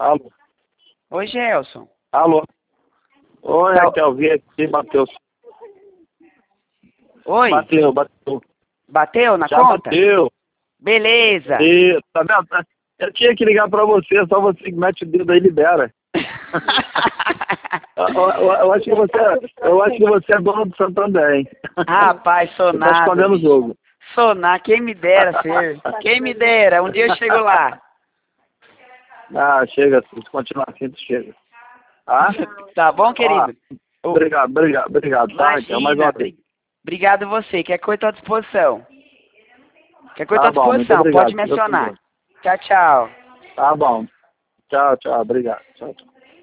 Alô? Oi, Gelson. Alô? Oi, Raquel, vi aqui, bateu. Oi? Bateu. Bateu na Já conta? bateu. Beleza. E, tá vendo? Eu tinha que ligar pra você, só você que mete o dedo aí e libera. eu acho que você é dono do Santander, hein? Rapaz, sou Você tá nada. escondendo o Bicho. jogo. Sou nada. Quem me dera ser. Quem me dera. Um dia eu chego lá. Ah, chega, se continuar assim, tu chega. Tá? Tá bom, querido? Obrigado, tá, Raquel? Mais uma vez. Obrigado você. Quer coisa, tô à disposição. Quer coisa, tô Tá à bom, muito disposição. obrigado. Pode mencionar. Tchau, tchau. Tá bom. Tchau, obrigado. Tchau.